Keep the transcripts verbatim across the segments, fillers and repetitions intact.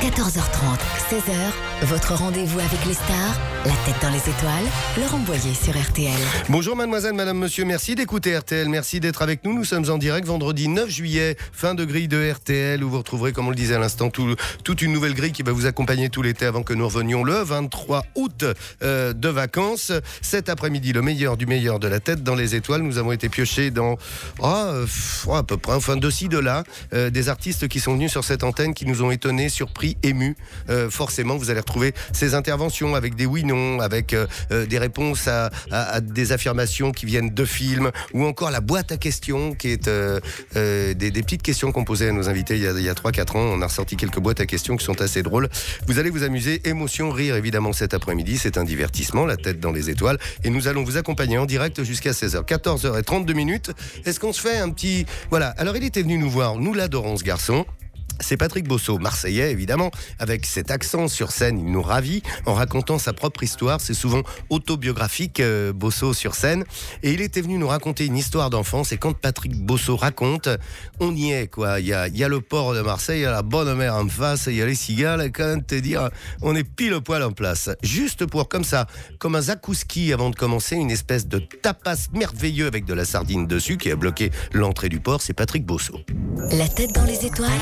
quatorze heures trente, seize heures, votre rendez-vous avec les stars, la tête dans les étoiles, Laurent Boyer sur R T L. Bonjour mademoiselle, madame, monsieur, merci d'écouter R T L, merci d'être avec nous. Nous sommes en direct vendredi neuf juillet, fin de grille de R T L, où vous retrouverez, comme on le disait à l'instant, tout, toute une nouvelle grille qui va vous accompagner tout l'été avant que nous revenions le vingt-trois août euh, de vacances. Cet après-midi, le meilleur du meilleur de la tête dans les étoiles. Nous avons été piochés dans oh, euh, oh, à peu près, enfin de ci, de là, euh, des artistes qui sont venus sur cette antenne, qui nous ont étonnés, surpris, émus. Euh, forcément, vous allez retrouver ces interventions avec des oui-non, avec euh, euh, des réponses à, à, à des affirmations qui viennent de films, ou encore la boîte à questions, qui est euh, euh, des, des petites questions qu'on posait à nos invités il y a, il y a trois quatre ans. On a ressorti quelques boîtes à questions qui sont assez drôles. Vous allez vous amuser, émotion, rire évidemment cet après-midi. C'est un divertissement, la tête dans les étoiles. Et nous allons vous accompagner en direct jusqu'à seize heures. quatorze heures trente-deux minutes. Est-ce qu'on se fait un petit... Voilà, alors il était venu nous voir, nous l'adorons ce garçon. C'est Patrick Bosso, marseillais évidemment, avec cet accent sur scène, il nous ravit en racontant sa propre histoire. C'est souvent autobiographique, euh, Bosso sur scène. Et il était venu nous raconter une histoire d'enfance. Et quand Patrick Bosso raconte, on y est quoi. Il y a, il y a le port de Marseille, il y a la bonne mer en face, il y a les cigales. Et quand même te dire, on est pile poil en place. Juste pour comme ça, comme un zakouski avant de commencer, une espèce de tapas merveilleux avec de la sardine dessus qui a bloqué l'entrée du port. C'est Patrick Bosso. La tête dans les étoiles,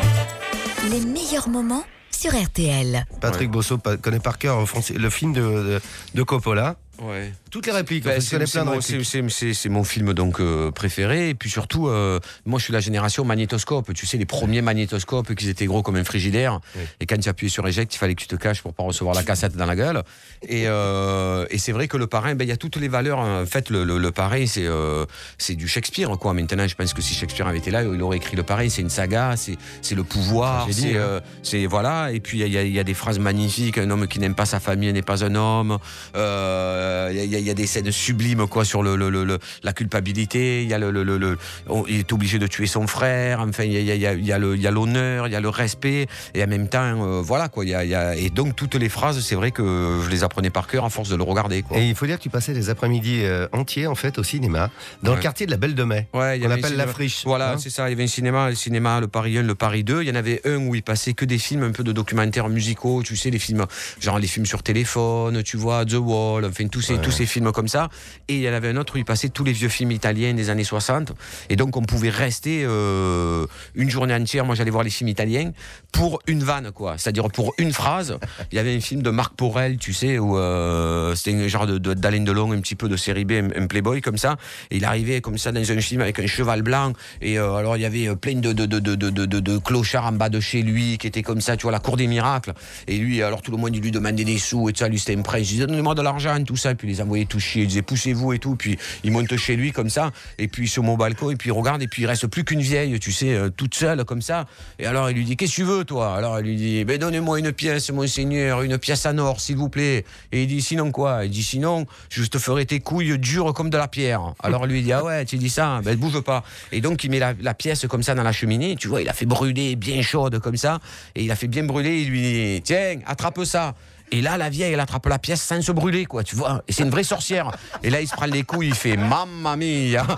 les meilleurs moments sur R T L. Patrick ouais. Bosso connaît par cœur le film de, de, de Coppola. Ouais. Toutes les répliques, ben, en fait, c'est, plein c'est, de mon, répliques. c'est, c'est, c'est, c'est mon film donc euh, préféré. Et puis surtout, euh, moi je suis la génération magnétoscope. Tu sais, les premiers magnétoscopes qui étaient gros comme un frigidaire. Oui. Et quand tu appuyais sur éjecte, il fallait que tu te caches pour pas recevoir la cassette dans la gueule. Et, euh, et c'est vrai que le parrain, ben il y a toutes les valeurs. En fait, le, le, le parrain, c'est euh, c'est du Shakespeare, quoi. Maintenant, je pense que si Shakespeare avait été là, il aurait écrit le parrain. C'est une saga, c'est c'est le pouvoir, c'est, dit, euh, c'est voilà. Et puis il y a, y a des phrases magnifiques. Un homme qui n'aime pas sa famille n'est pas un homme. Il euh, y, y, y a des scènes sublimes quoi sur le, le, le, le la culpabilité. Il y a le, le, le, le on, il est obligé de tuer son frère. Enfin, il y a, y, a, y, a le, y a l'honneur, il y a le respect, et en même temps, euh, voilà quoi. Il y a, y a, et donc toutes les phrases, c'est vrai que je les apprenais par cœur à force de le regarder. Quoi. Et il faut dire que tu passais des après-midi euh, entiers en fait au cinéma dans ouais. le quartier de la Belle de Mai. Ouais, on appelle la Friche. Voilà, hein c'est ça. Il y avait un cinéma, le cinéma, le Paris un, le Paris deux. Il y en avait un où il passait que des films un peu de documentaires musicaux. Tu sais, les films, genre les films sur téléphone, tu vois, The Wall, enfin tous ces, ouais. tous ces films comme ça. Et il y en avait un autre où il passait tous les vieux films italiens des années soixante. Et donc on pouvait rester euh, une journée entière. Moi j'allais voir les films italiens pour une vanne, quoi. C'est-à-dire pour une phrase. Il y avait un film de Marc Porel, tu sais, où euh, c'était un genre de, de, d'Alain Delon, un petit peu de série B, un, un playboy comme ça. Et il arrivait comme ça dans un film avec un cheval blanc. Et euh, alors il y avait plein de, de, de, de, de, de, de clochards en bas de chez lui qui étaient comme ça, tu vois, la cour des miracles. Et lui, alors tout le monde il lui demandait des sous et tout ça. Lui c'était un prince. Il disait donnez-moi de l'argent, tout ça. Et puis il les envoyait tout chier. Il disait poussez-vous et tout. Puis il monte chez lui comme ça. Et puis sur mon balcon. Et puis il regarde. Et puis il reste plus qu'une vieille, tu sais, euh, toute seule comme ça. Et alors il lui dit qu'est-ce que tu veux toi? Alors il lui dit ben donnez-moi une pièce, monseigneur, une pièce en or, s'il vous plaît. Et il dit sinon quoi? Il dit sinon je te ferai tes couilles dures comme de la pierre. Alors lui il dit ah ouais tu dis ça, ben bouge pas. Et donc il met la, la pièce comme ça dans la cheminée. Tu vois il a fait brûler bien chaude comme ça. Et il a fait bien brûler. Il lui dit tiens attrape ça. Et là, la vieille, elle attrape la pièce sans se brûler, quoi, tu vois. Et c'est une vraie sorcière. Et là, il se prend les couilles, il fait mamma mia.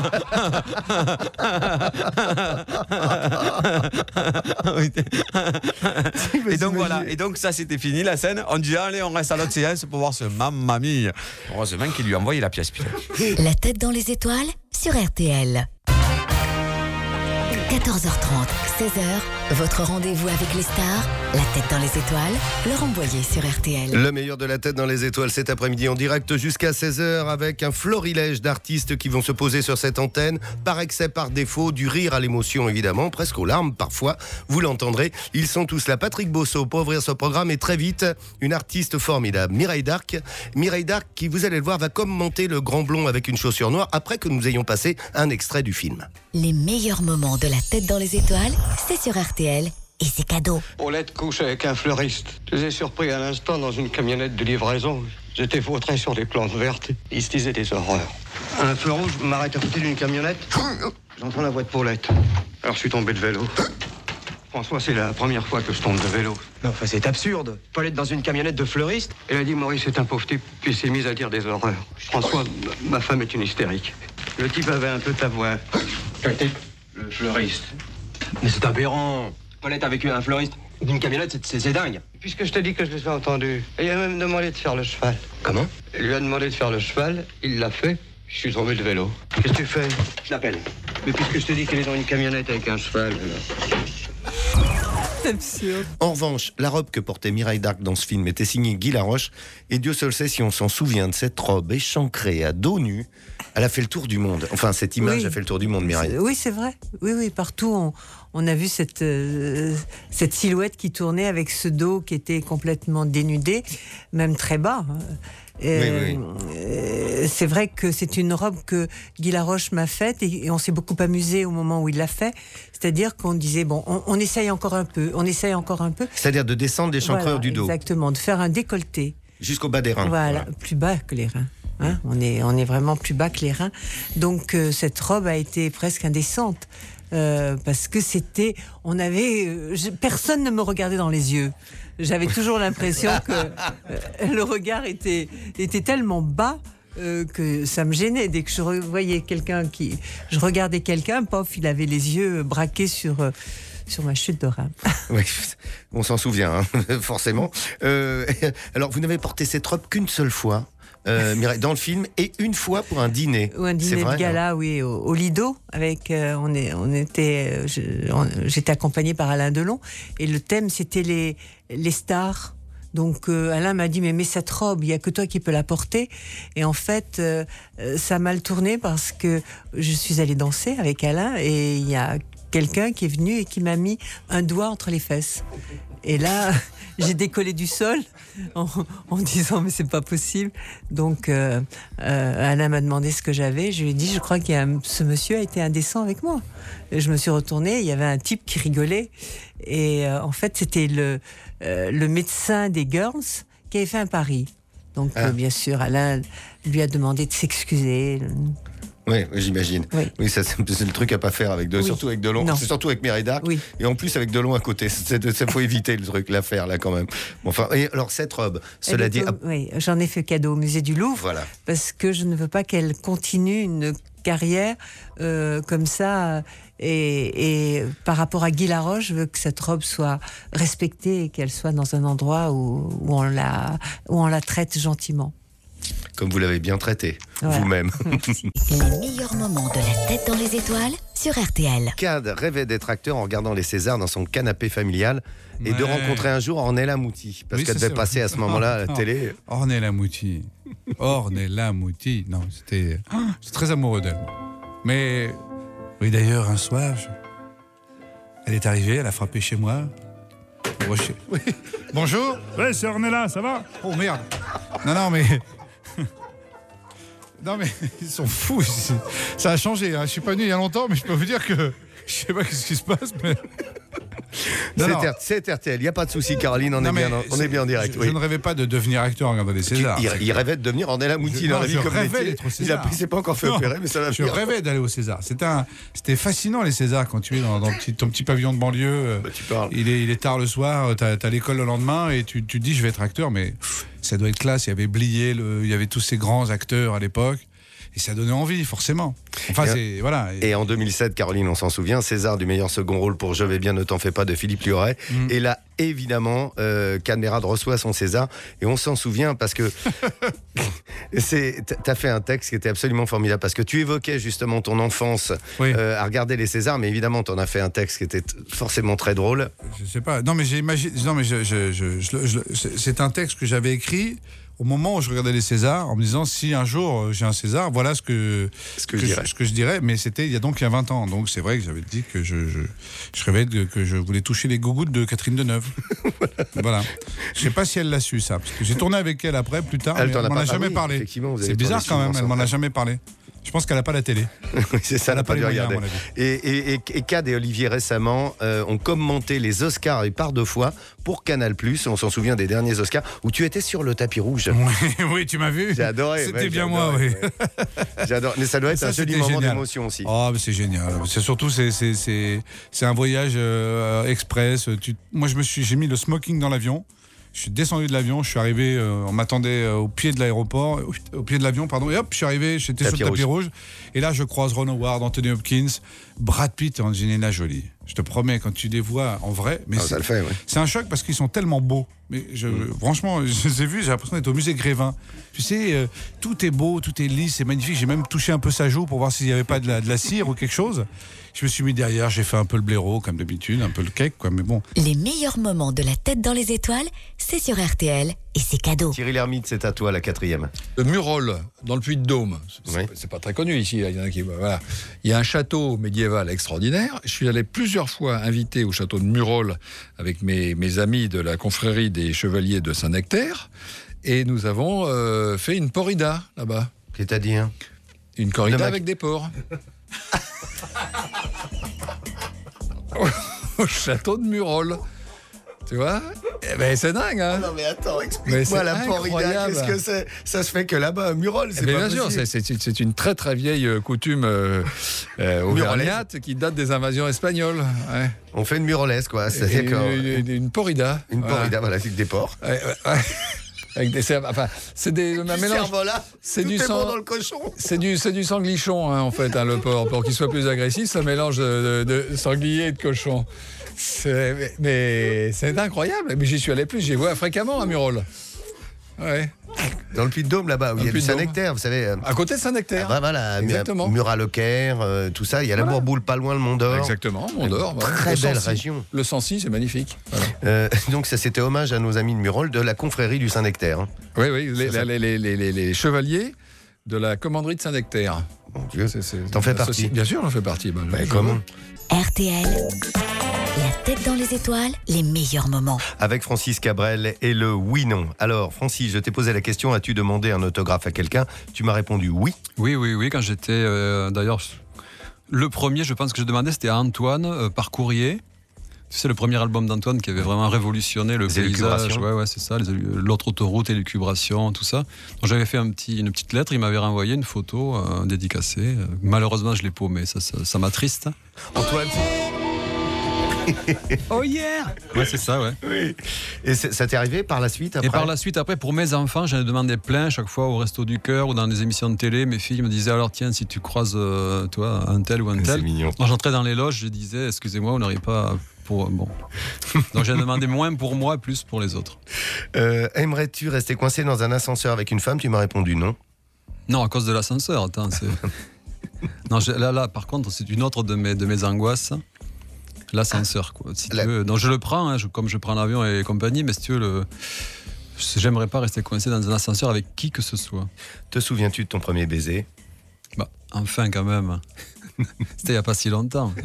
Et donc voilà. Et donc ça, c'était fini la scène. On dit allez, on reste à l'autre séance pour voir ce mamma mia. Heureusement qu'il lui a envoyé la pièce. Putain. La tête dans les étoiles sur R T L. quatorze heures trente, seize heures, votre rendez-vous avec les stars, la tête dans les étoiles, Laurent Boyer sur R T L. Le meilleur de la tête dans les étoiles cet après-midi en direct jusqu'à seize heures avec un florilège d'artistes qui vont se poser sur cette antenne, par excès, par défaut, du rire à l'émotion évidemment, presque aux larmes parfois, vous l'entendrez. Ils sont tous là. Patrick Bosso pour ouvrir ce programme et très vite, une artiste formidable, Mireille Darc. Mireille Darc qui, vous allez le voir, va commenter le grand blond avec une chaussure noire après que nous ayons passé un extrait du film. Les meilleurs moments de la tête dans les étoiles, c'est sur R T L et c'est cadeau. Paulette couche avec un fleuriste. Je les ai surpris à l'instant dans une camionnette de livraison. J'étais vautré sur des plantes vertes. Ils se disaient des horreurs. Un feu rouge m'arrête à côté d'une camionnette. J'entends la voix de Paulette. Alors je suis tombé de vélo. François, c'est la première fois que je tombe de vélo. Non, enfin, c'est absurde. Paulette dans une camionnette de fleuriste. Elle a dit Maurice est un pauvre type, puis il s'est mis à dire des horreurs. François, ma femme est une hystérique. Le type avait un peu ta voix. Le fleuriste. Mais c'est aberrant. Paulette a vécu un fleuriste d'une camionnette, c'est, c'est, c'est dingue. Puisque je te dis que je les ai entendus, et il a même demandé de faire le cheval. Comment? Il lui a demandé de faire le cheval, il l'a fait. Je suis tombé de vélo. Qu'est-ce que tu fais? Je l'appelle. Mais puisque je te dis qu'il est dans une camionnette avec un cheval, alors... Absurde. En revanche, la robe que portait Mireille d'Arc dans ce film était signée Guy Laroche, et Dieu seul sait si on s'en souvient de cette robe échancrée à dos nu. Elle a fait le tour du monde. Enfin, cette image Oui. a fait le tour du monde, Mireille. C'est- Oui, c'est vrai. Oui, oui, partout on, on a vu cette, euh, cette silhouette qui tournait avec ce dos qui était complètement dénudé, même très bas. Euh, Oui, oui. euh, c'est vrai que c'est une robe que Guy Laroche m'a faite et, et on s'est beaucoup amusé au moment où il l'a fait. C'est-à-dire qu'on disait, bon, on, on essaye encore un peu, on essaye encore un peu. C'est-à-dire de descendre l'échancreur Voilà, du dos exactement, de faire un décolleté. jusqu'au bas des reins. Voilà, plus bas que les reins. Hein, on, est, on est vraiment plus bas que les reins. Donc euh, cette robe a été presque indécente. Euh, parce que c'était, on avait, euh, je- personne ne me regardait dans les yeux. J'avais toujours l'impression que euh, le regard était, était tellement bas euh, que ça me gênait. Dès que je re- voyais quelqu'un qui, je regardais quelqu'un, pof, il avait les yeux braqués sur euh, sur ma chute de rein. Oui, on s'en souvient, hein, forcément. Euh, alors, vous n'avez porté cette robe qu'une seule fois, euh, Mireille, dans le film, et une fois pour un dîner. Ou un C'est dîner vrai, de gala, oui, au, au Lido. Avec, euh, on, est, on était, euh, je- on- j'étais accompagnée par Alain Delon. Et le thème, c'était les, les stars. Donc euh, Alain m'a dit, mais mets cette robe, il n'y a que toi qui peux la porter. Et en fait, euh, euh, ça a mal tourné parce que je suis allée danser avec Alain et il y a quelqu'un qui est venu et qui m'a mis un doigt entre les fesses. Et là, j'ai décollé du sol en, en disant mais c'est pas possible. Donc euh, euh, Alain m'a demandé ce que j'avais. Je lui ai dit je crois que ce monsieur a été indécent avec moi. Et je me suis retournée, il y avait un type qui rigolait. Et euh, en fait c'était le, euh, le médecin des Girls qui avait fait un pari. Donc Ah. euh, bien sûr Alain lui a demandé de s'excuser. Oui, j'imagine. Oui. Oui, ça, c'est c'est le truc à pas faire avec de, Oui. surtout avec Delon, Non. c'est surtout avec Mireille d'Arc, Oui. et en plus avec Delon à côté. Il faut éviter le truc, l'affaire là quand même. Bon, enfin, et alors cette robe, cela Elle dit, est au- ah, oui, j'en ai fait cadeau au musée du Louvre. voilà. Parce que je ne veux pas qu'elle continue une carrière euh, comme ça. Et, et par rapport à Guy Laroche, je veux que cette robe soit respectée et qu'elle soit dans un endroit où, où, on, la, où on la traite gentiment. Comme vous l'avez bien traité, Voilà. vous-même. Les meilleurs moments de la tête dans les étoiles sur R T L. Cad rêvait d'être acteur en regardant les Césars dans son canapé familial et de Ouais. rencontrer un jour Ornella Mouti, parce Oui, qu'elle ça, devait c'est passer vrai. à ce moment-là à la Non. télé. Ornella Mouti. Ornella Mouti. Non, c'était. J'étais très amoureux d'elle. Mais. Oui, d'ailleurs, un soir, je- elle est arrivée, elle a frappé chez moi. Bon, je- Oui. Bonjour. Ouais, c'est Ornella, ça va? Oh merde. Non, non, mais. Non, mais ils sont fous ici. Ça a changé. Hein. Je suis pas venu il y a longtemps, mais je peux vous dire que. Je sais pas ce qui se passe, mais. Non, C'est non. R- C'est R T L, il n'y a pas de souci, Caroline, on, Non, est, mais bien, en- on est bien en direct. Je, oui. je ne rêvais pas de devenir acteur en regardant les Tu- Césars. il, il rêvait de devenir Ornella Mouti Je- dans non, la vie je comme rêvais métier. d'être au Il a César. il s'est pas encore fait Non, opérer, mais ça va Je venir. rêvais d'aller au César. C'était un, c'était fascinant les Césars quand tu es dans, dans le petit- ton petit pavillon de banlieue. euh, Bah, tu parles. Il est, il est tard le soir, t'as as, l'école le lendemain et tu, tu te dis je vais être acteur, mais pff, ça doit être classe. Il y avait Blier, le- il y avait tous ces grands acteurs à l'époque et ça donnait envie forcément. Enfin Et- c'est voilà. Et- Et en deux mille sept, Caroline, on s'en souvient, César du meilleur second rôle pour Je vais bien, ne t'en fais pas de Philippe Liorey. Mm. Et là, évidemment, euh, Cadmerade reçoit son César. Et on s'en souvient parce que c'est, t'as fait un texte qui était absolument formidable. Parce que tu évoquais justement ton enfance Oui. euh, à regarder les Césars. Mais évidemment, t'en as fait un texte qui était t- forcément très drôle. Je sais pas. Non, mais j'ai imaginé. Non, mais je, je, je- je- je- c'est- c'est un texte que j'avais écrit au moment où je regardais les Césars, en me disant si un jour euh, j'ai un César, voilà ce que Ce que je dirais. ce que je dirais. Mais c'était il y a donc il y a vingt ans. Donc c'est vrai que j'avais dit que je je, je rêvais de- que je voulais toucher les gougouttes de Catherine Deneuve. Voilà. Je sais pas si elle l'a su ça, parce que j'ai tourné avec elle après plus tard. Elle mais t'en elle a m'en pas a jamais parlé, parlé. effectivement, vous avez C'est bizarre tourné quand même. souvent Elle m'en a ensemble. jamais parlé. Je pense qu'elle a pas la télé. Oui, c'est ça, Elle elle a n'a pas pas les dû moyens, à regarder. mon avis. Et, et, et, et Cad et Olivier récemment euh, ont commenté les Oscars et par deux fois pour Canal+. On s'en souvient des derniers Oscars où tu étais sur le tapis rouge. Oui, oui, tu m'as vu. J'ai adoré. C'était ouais, bien j'ai moi, adoré, oui. ouais. J'adore. Mais ça doit être Ça, un joli c'était moment génial. d'émotion aussi. Oh, mais c'est génial. C'est surtout c'est c'est c'est c'est un voyage euh, express. Tu, moi, je me suis j'ai mis le smoking dans l'avion. Je suis descendu de l'avion. Je suis arrivé. euh, on m'attendait euh, au pied de l'aéroport, au, au pied de l'avion, pardon. Et hop, je suis arrivé. J'étais sur Tapis le tapis rouge. Et là, je croise Ron Howard, Anthony Hopkins, Brad Pitt et Angelina Jolie. Je te promets, quand tu les vois en vrai, mais Ah, c'est, ça le fait, ouais. c'est un choc parce qu'ils sont tellement beaux. Mais je, Mm. franchement, je les ai vus, j'ai l'impression d'être au musée Grévin. Tu sais, euh, tout est beau, tout est lisse, c'est magnifique. J'ai même touché un peu sa joue pour voir s'il n'y avait pas de la, de la cire ou quelque chose. Je me suis mis derrière, j'ai fait un peu le blaireau, comme d'habitude, un peu le cake, quoi. Mais bon. Les meilleurs moments de la tête dans les étoiles, c'est sur R T L et c'est cadeau. Thierry Lhermitte, c'est à toi la quatrième. Le Murol, dans le Puy-de-Dôme. C'est, Oui. c'est pas très connu ici. Il y en a qui, voilà. Il y a un château médiéval extraordinaire. Je suis allé plusieurs fois invité au château de Murol avec mes, mes amis de la confrérie des Chevaliers de Saint-Nectaire. Et nous avons euh, fait une corrida là-bas. C'est-à-dire Une corrida De Mac- avec des porcs. Au château de Murol. Tu vois? Eh ben, c'est dingue, hein? Non mais attends, Mais explique-moi c'est la corrida, incroyable. qu'est-ce que c'est? Ça se fait que là-bas, à Murol, c'est Eh bien, pas bien sûr, possible. c'est, c'est- c'est une très très vieille euh, coutume euh, euh, auvergnate qui date des invasions espagnoles. Ouais. On fait une murolaise, quoi, c'est Et d'accord. Une, une, une porrida. Une Voilà. corrida, voilà, avec des porcs. Ouais, ouais, ouais. Avec des cerfs- enfin, c'est des un Du mélange. cerf-volat, c'est tout du est sang- bon dans le cochon. C'est du, c'est du sanglichon, hein, en fait, hein, le porc. Pour qu'il soit plus agressif, ça mélange de, de, de sanglier et de cochon. C'est, mais, mais c'est incroyable. Mais j'y suis allé plus, j'y vois fréquemment à Murol. Ouais. Dans le Puy-de-Dôme, là-bas, où Dans il y a le du Puy-de-Dôme. Saint-Nectaire, vous savez. euh, À côté de Saint-Nectaire. ah, voilà, Exactement. Murat-le-Caire, euh, tout ça. Il y a la Voilà. Bourboule, pas loin, le Mont-d'Or. Exactement, Mont-d'Or. voilà. Très Le belle Sancy. région. Le Sancy, c'est magnifique. Voilà. Euh, donc ça, c'était hommage à nos amis de Murol de la confrérie du Saint-Nectaire. hein. Oui, oui, les, Ça, ça- les- les- les- les- les chevaliers de la commanderie de Saint-Nectaire. Mon Dieu, C'est- c'est- t'en fais associé- partie. Bien sûr, j'en fais partie. Ben, Bah, je- comment R T L, la tête dans les étoiles, les meilleurs moments. Avec Francis Cabrel et le oui-non. Alors, Francis, je t'ai posé la question, as-tu demandé un autographe à quelqu'un? Tu m'as répondu oui. Oui, oui, oui. Quand j'étais. euh, d'ailleurs, le premier, je pense que je demandais, c'était à Antoine euh, par courrier. Tu sais, le premier album d'Antoine qui avait vraiment révolutionné le Les paysage. élucubrations. Ouais, ouais, c'est ça. les élu- L'autre autoroute, élucubration, tout ça. Donc j'avais fait un petit, une petite lettre. Il m'avait renvoyé une photo euh, dédicacée. Euh, Malheureusement, je l'ai paumé. Ça, ça, ça m'attriste. Antoine. Oh yeah. Ouais, c'est ça, ouais. Oui. Et c'est- ça t'est arrivé par la suite après Et par la suite, après, pour mes enfants, j'en ai demandé plein, chaque fois au Resto du Cœur ou dans des émissions de télé. Mes filles me disaient, alors tiens, si tu croises euh, toi, un tel ou un C'est tel. mignon. Quand j'entrais dans les loges, je disais, excusez-moi, vous n'auriez pas pour... Bon. Donc j'ai demandé moins pour moi, plus pour les autres. Euh, aimerais-tu rester coincé dans un ascenseur avec une femme? Tu m'as répondu non. Non, à cause de l'ascenseur, attends, c'est... Non, je- là, là, par contre, c'est une autre de mes, de mes angoisses. L'ascenseur, quoi. Si tu La- veux. Donc je le prends, hein, je- comme je prends l'avion et compagnie, mais si tu veux, le... j'aimerais pas rester coincé dans un ascenseur avec qui que ce soit. Te souviens-tu de ton premier baiser? Bah, enfin, quand même. C'était il n'y a pas si longtemps.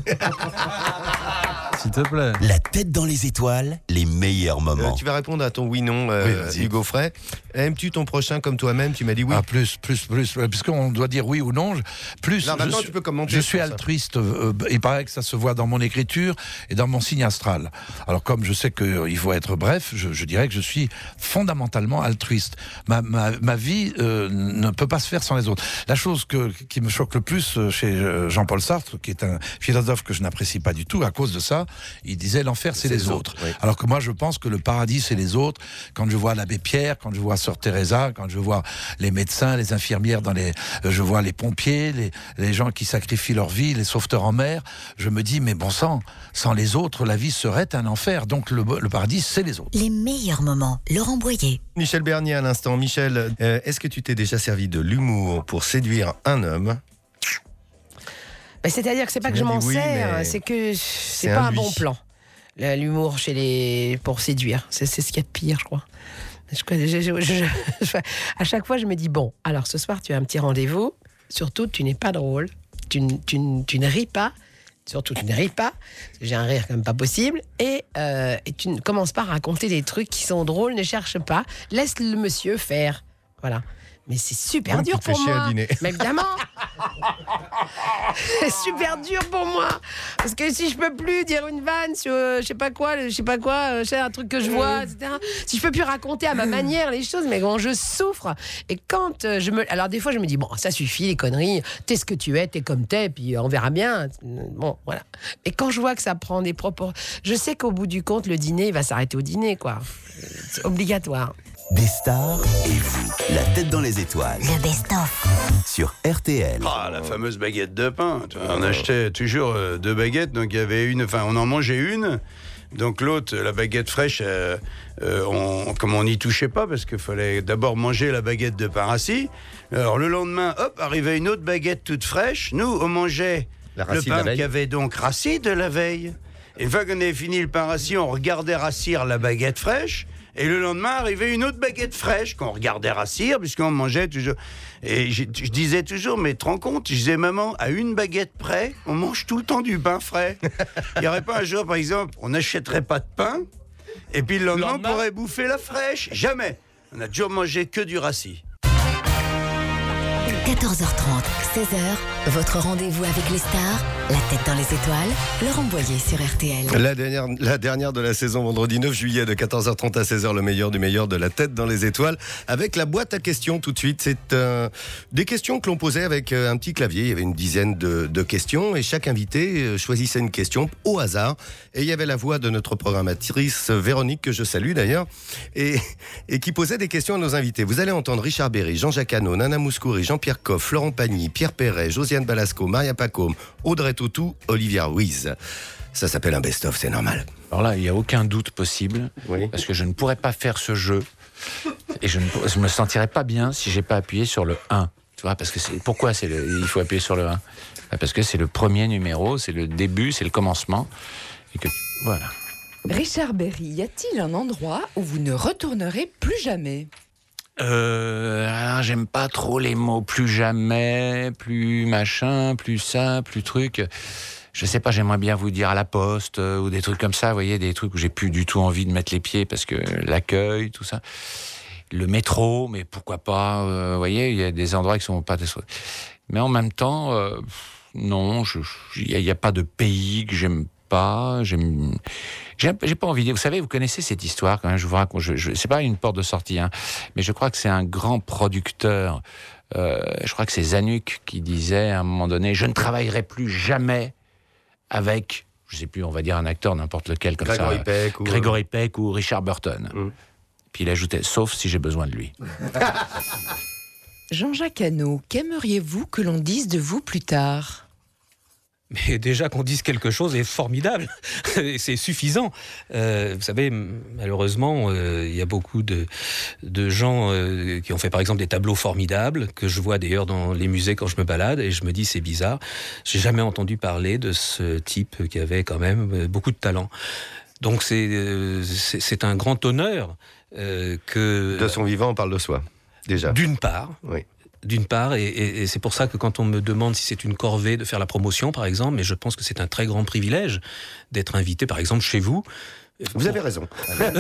S'il te plaît. La tête dans les étoiles, les meilleurs Euh, moments. tu vas répondre à ton oui-non, euh, Oui, vas-y. Hugo Frey. Aimes-tu ton prochain comme toi-même? Tu m'as dit oui. Ah, plus, plus, plus. euh, Puisqu'on doit dire oui ou non. je- Plus. Non, je maintenant, suis- tu peux commenter Je sur suis ça. altruiste. euh, il paraît que ça se voit dans mon écriture et dans mon signe astral. Alors, comme je sais qu'il faut être bref, je, je dirais que je suis fondamentalement altruiste. Ma, ma, ma vie euh, ne peut pas se faire sans les autres. La chose que, qui me choque le plus euh, chez euh, Jean-Paul Sartre, qui est un philosophe que je n'apprécie pas du tout, à cause de ça, il disait l'enfer, c'est les autres. oui. Alors que moi, je pense que le paradis, c'est les autres. Quand je vois l'abbé Pierre, quand je vois Sœur Teresa, quand je vois les médecins, les infirmières, dans les, euh, je vois les pompiers, les, les gens qui sacrifient leur vie, les sauveteurs en mer, je me dis, mais bon sang, sans les autres, la vie serait un enfer. Donc le, le paradis, c'est les autres. Les meilleurs moments, Laurent Boyer. Michel Bernier à l'instant. Michel, euh, est-ce que tu t'es déjà servi de l'humour pour séduire un homme? Ben, c'est-à-dire que c'est pas Tu que je m'as m'en dit oui, sers, mais c'est que c'est c'est pas un un lui. bon plan. Le- L'humour chez les pour séduire, c'est c'est ce qu'il y a de pire, je crois. Je, je- je- je- je- à chaque fois, je me dis bon, alors ce soir, tu as un petit rendez-vous. Surtout, tu n'es pas drôle, tu, n- tu n- tu ne ris pas. Surtout, tu ne ris pas. Parce que j'ai un rire comme pas possible. Et, euh, et tu ne commences pas à raconter des trucs qui sont drôles. Ne cherche pas. Laisse le monsieur faire. Voilà. Mais c'est super Donc, tu dur te fais pour chier moi. à dîner. Mais évidemment. C'est super dur pour moi. Parce que si je peux plus dire une vanne sur euh, je sais pas quoi, le- je sais pas quoi, euh, c'est un truc que je vois, et cetera. Si je peux plus raconter à ma manière les choses, mais bon, je souffre. Et quand euh, je me. Alors des fois, je me dis, bon, ça suffit, les conneries. T'es ce que tu es, t'es comme t'es, puis on verra bien. Bon, voilà. Et quand je vois que ça prend des propos. Je sais qu'au bout du compte, le dîner, il va s'arrêter au dîner, quoi. C'est obligatoire. Des stars et vous. La tête dans les étoiles. Le best-of. Sur R T L. Ah, la fameuse baguette de pain. On achetait toujours euh, deux baguettes, donc il y avait une, enfin on en mangeait une, donc l'autre, la baguette fraîche, euh, euh, on, comme on n'y touchait pas, parce qu'il fallait d'abord manger la baguette de pain rassis. Alors le lendemain, hop, arrivait une autre baguette toute fraîche. Nous, on mangeait le pain qui avait donc rassis de la veille. Et une fois qu'on avait fini le pain rassis, on regardait rassir la baguette fraîche. Et le lendemain, arrivait une autre baguette fraîche qu'on regardait rassir, puisqu'on mangeait toujours. Et je, je disais toujours, mais te rends compte, je disais, maman, à une baguette près, on mange tout le temps du pain frais. Il n'y aurait pas un jour, par exemple, on n'achèterait pas de pain, et puis le lendemain, le lendemain, on pourrait bouffer la fraîche. Jamais. On a toujours mangé que du rassis. quatorze heures trente, seize heures, votre rendez-vous avec les stars, la tête dans les étoiles, Laurent Boyer sur R T L. La dernière, la dernière de la saison, vendredi neuf juillet de quatorze heures trente à seize heures, le meilleur du meilleur de la tête dans les étoiles, avec la boîte à questions tout de suite. C'est euh, des questions que l'on posait avec euh, un petit clavier. Il y avait une dizaine de, de questions et chaque invité euh, choisissait une question au hasard. Et il y avait la voix de notre programmatrice Véronique, que je salue d'ailleurs, et, et qui posait des questions à nos invités. Vous allez entendre Richard Berry, Jean-Jacques Hano, Nana Mouskouri, Jean-Pierre Coff, Florent Pagny, Pierre Perret, Josiane Balasco, Maria Pacôme, Audrey Tautou, Olivia Ruiz. Ça s'appelle un best-of, c'est normal. Alors là, il n'y a aucun doute possible, oui. Parce que je ne pourrais pas faire ce jeu et je ne je me sentirais pas bien si j'ai pas appuyé sur le un. Tu vois, parce que c'est pourquoi c'est le, il faut appuyer sur le un? Parce que c'est le premier numéro, c'est le début, c'est le commencement. Et que, voilà. Richard Berry, y a-t-il un endroit où vous ne retournerez plus jamais ? Euh, alors, j'aime pas trop les mots plus jamais, plus machin, plus ça, plus truc. Je sais pas, j'aimerais bien vous dire à la poste euh, ou des trucs comme ça, vous voyez, des trucs où j'ai plus du tout envie de mettre les pieds parce que l'accueil, tout ça. Le métro, mais pourquoi pas, euh, vous voyez, il y a des endroits qui sont pas... Mais en même temps, euh, non, il n'y a, a pas de pays que j'aime pas, j'aime... J'ai, j'ai pas envie de... Vous savez, vous connaissez cette histoire quand même, je vous raconte, je, je, c'est pas une porte de sortie, hein, mais je crois que c'est un grand producteur, euh, je crois que c'est Zanuck qui disait à un moment donné, je ne travaillerai plus jamais avec, je sais plus, on va dire un acteur, n'importe lequel comme Grégory ça. Peck ou... Grégory Peck ou Richard Burton. Mmh. Puis il ajoutait, sauf si j'ai besoin de lui. Jean-Jacques Hano, qu'aimeriez-vous que l'on dise de vous plus tard ? Mais déjà qu'on dise quelque chose est formidable, c'est suffisant. Euh, vous savez, malheureusement, il euh, y a beaucoup de, de gens euh, qui ont fait par exemple des tableaux formidables, que je vois d'ailleurs dans les musées quand je me balade, et je me dis c'est bizarre, j'ai jamais entendu parler de ce type qui avait quand même beaucoup de talent. Donc c'est, euh, c'est, c'est un grand honneur euh, que... De son vivant, on parle de soi, déjà. D'une part. Oui. D'une part, et, et, et c'est pour ça que quand on me demande si c'est une corvée de faire la promotion, par exemple, mais je pense que c'est un très grand privilège d'être invité, par exemple, chez vous. Vous avez raison.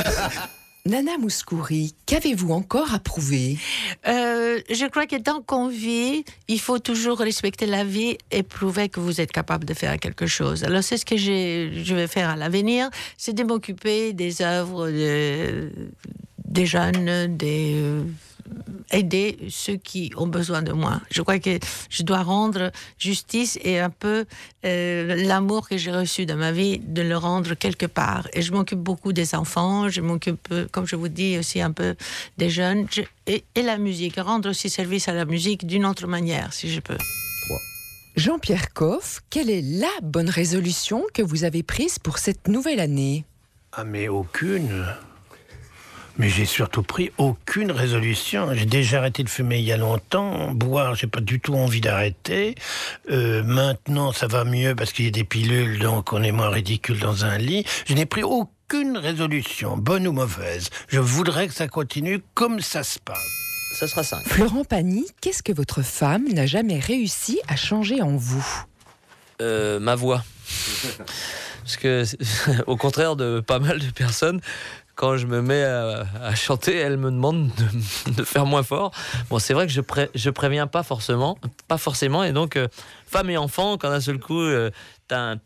Nana Mouskouri, qu'avez-vous encore à prouver ? euh, Je crois que tant qu'on vit, il faut toujours respecter la vie et prouver que vous êtes capable de faire quelque chose. Alors c'est ce que j'ai, je vais faire à l'avenir, c'est de m'occuper des œuvres de, des jeunes, des... Euh, aider ceux qui ont besoin de moi. Je crois que je dois rendre justice et un peu euh, l'amour que j'ai reçu dans ma vie, de le rendre quelque part. Et je m'occupe beaucoup des enfants, je m'occupe, comme je vous dis, aussi un peu des jeunes. Je, et, et la musique, rendre aussi service à la musique d'une autre manière, si je peux. Jean-Pierre Coff, quelle est la bonne résolution que vous avez prise pour cette nouvelle année ? Ah mais aucune. Mais j'ai surtout pris aucune résolution. J'ai déjà arrêté de fumer il y a longtemps. Boire, j'ai pas du tout envie d'arrêter. Euh, maintenant, ça va mieux parce qu'il y a des pilules, donc on est moins ridicule dans un lit. Je n'ai pris aucune résolution, bonne ou mauvaise. Je voudrais que ça continue comme ça se passe. Ça sera cinq. Florent Pagny, qu'est-ce que votre femme n'a jamais réussi à changer en vous ? euh, Ma voix. Parce que, au contraire de pas mal de personnes, quand je me mets à, à chanter, elle me demande de, de faire moins fort. Bon, c'est vrai que je, pré, je préviens pas forcément, pas forcément, et donc, euh, femme et enfant, quand d'un seul coup, euh, t'as un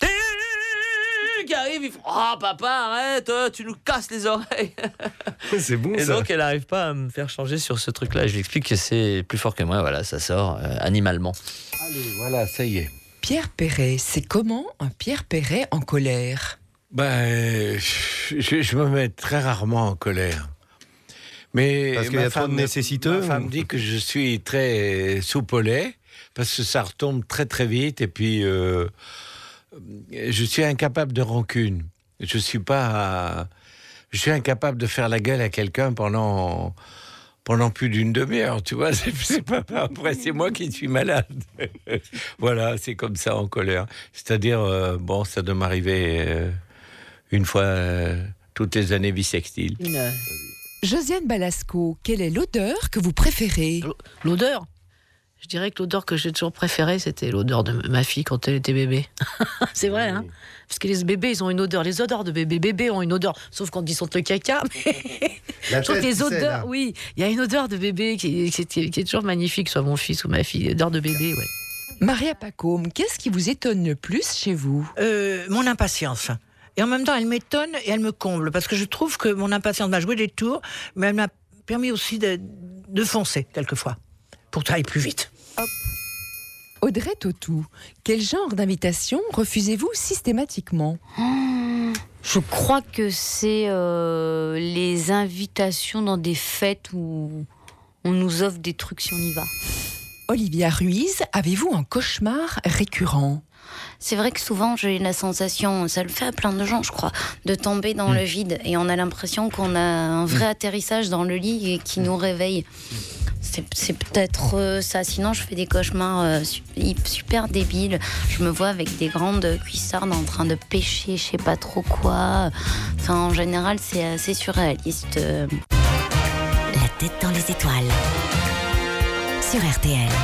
qui arrive, il fait « Oh, papa, arrête, tu nous casses les oreilles !» C'est bon, et ça. Et donc, elle n'arrive pas à me faire changer sur ce truc-là. Je lui explique que c'est plus fort que moi, voilà, ça sort euh, animalement. Allez, voilà, ça y est. Pierre Perret, c'est comment un Pierre Perret en colère ? Ben, je, je me mets très rarement en colère. Mais Parce qu'il y ma a trop de femme- nécessiteux. Ma femme dit que je suis très soupe au lait parce que ça retombe très très vite et puis euh, je suis incapable de rancune. Je suis pas, je suis incapable de faire la gueule à quelqu'un pendant pendant plus d'une demi-heure. Tu vois, c'est, c'est pas après c'est moi qui suis malade. Voilà, c'est comme ça en colère. C'est-à-dire euh, bon, ça doit m'arriver euh, une fois euh, toutes les années bissextiles. Josiane Balasco, quelle est l'odeur que vous préférez? L'odeur Je dirais que l'odeur que j'ai toujours préférée, c'était l'odeur de ma fille quand elle était bébé. C'est vrai, hein? Parce que les bébés, ils ont une odeur. Les odeurs de bébés, bébés ont une odeur, sauf quand ils sentent le caca. Mais La je trouve tête, que les tu sais, odeurs, là. oui, il y a une odeur de bébé qui, qui- qui- qui est toujours magnifique, soit mon fils ou ma fille. L'odeur de bébé, ouais. Maria Pacôme, qu'est-ce qui vous étonne le plus chez vous? Euh, mon impatience. Et en même temps, elle m'étonne et elle me comble. Parce que je trouve que mon impatience m'a joué des tours, mais elle m'a permis aussi de, de foncer, quelquefois, pour que ça aille plus vite. Audrey Tautou, quel genre d'invitation refusez-vous systématiquement? Hmm, Je crois que c'est euh, les invitations dans des fêtes où on nous offre des trucs si on y va. Olivia Ruiz, avez-vous un cauchemar récurrent? C'est vrai que souvent j'ai la sensation, ça le fait à plein de gens je crois, de tomber dans Mm. le vide et on a l'impression qu'on a un vrai atterrissage dans le lit et qui nous réveille. C'est, c'est peut-être euh, ça, sinon je fais des cauchemars euh, su- super débiles. Je me vois avec des grandes cuissardes en train de pêcher, je sais pas trop quoi. Enfin en général c'est assez surréaliste. euh. La tête dans les étoiles. Sur R T L.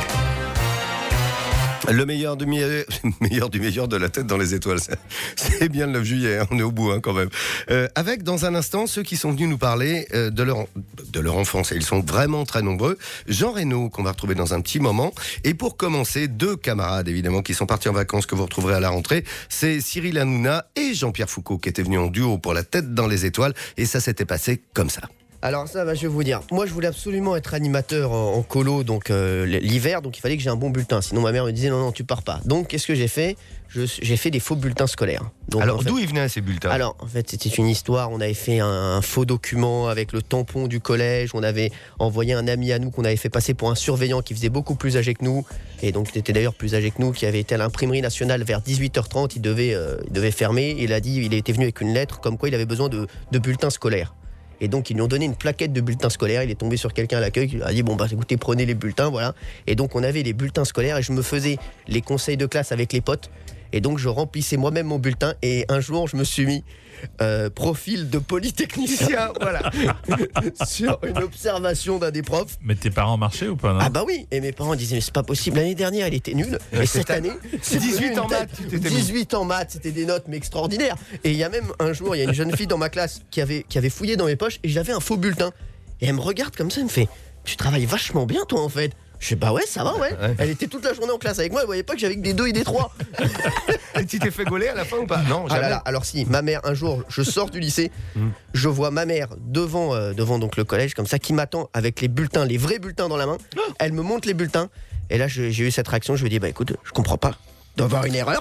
Le meilleur du meilleur, meilleur du meilleur de la tête dans les étoiles. C'est- C'est bien le neuf juillet, hein, on est au bout hein, quand même. Euh, avec, dans un instant, ceux qui sont venus nous parler euh, de, leur, de leur enfance. Et ils sont vraiment très nombreux. Jean Reno, qu'on va retrouver dans un petit moment. Et pour commencer, deux camarades, évidemment, qui sont partis en vacances, que vous retrouverez à la rentrée. C'est Cyril Hanouna et Jean-Pierre Foucault, qui étaient venus en duo pour la tête dans les étoiles. Et ça s'était passé comme ça. Alors ça, bah, je vais vous dire. Moi, je voulais absolument être animateur en, en colo, donc euh, l'hiver, donc il fallait que j'ai un bon bulletin. Sinon, ma mère me disait non, non, tu pars pas. Donc, qu'est-ce que j'ai fait? Je- J'ai fait des faux bulletins scolaires. Donc, Alors, en fait- d'où ils venaient ces bulletins? Alors, en fait, c'était une histoire. On avait fait un, un faux document avec le tampon du collège. On avait envoyé un ami à nous qu'on avait fait passer pour un surveillant qui faisait beaucoup plus âgé que nous. Et donc, il était d'ailleurs plus âgé que nous, qui avait été à l'imprimerie nationale vers dix-huit heures trente. Il devait, euh, il devait fermer. Il a dit, il était venu avec une lettre comme quoi il avait besoin de, de bulletins scolaires. Et donc, ils lui ont donné une plaquette de bulletins scolaires. Il est tombé sur quelqu'un à l'accueil qui lui a dit, bon, bah, écoutez, prenez les bulletins, voilà. Et donc, on avait les bulletins scolaires et je me faisais les conseils de classe avec les potes. Et donc, je remplissais moi-même mon bulletin. Et un jour, je me suis mis euh, profil de polytechnicien, voilà, sur une observation d'un des profs. Mais tes parents marchaient ou pas, non? Ah bah oui, et mes parents disaient mais c'est pas possible, l'année dernière elle était nulle, et cette année c'est dix-huit devenu en une maths, tête. tu t'étais mis. dix-huit en maths, c'était des notes mais extraordinaires. Et il y a même un jour, il y a une jeune fille dans ma classe qui avait, qui avait fouillé dans mes poches et j'avais un faux bulletin. Et elle me regarde comme ça, elle me fait tu travailles vachement bien toi en fait. Je sais bah ouais ça va ouais. Elle était toute la journée en classe avec moi, elle voyait pas que j'avais que des deux et des trois. Et tu t'es fait gauler à la fin ou pas? Non, Ah jamais. là là, alors si, ma mère, un jour, je sors du lycée, je vois ma mère devant, euh, devant donc le collège, comme ça, qui m'attend avec les bulletins, les vrais bulletins dans la main. Elle me montre les bulletins. Et là, je- j'ai eu cette réaction, je lui ai dit, bah écoute, je comprends pas. Il doit y avoir une erreur.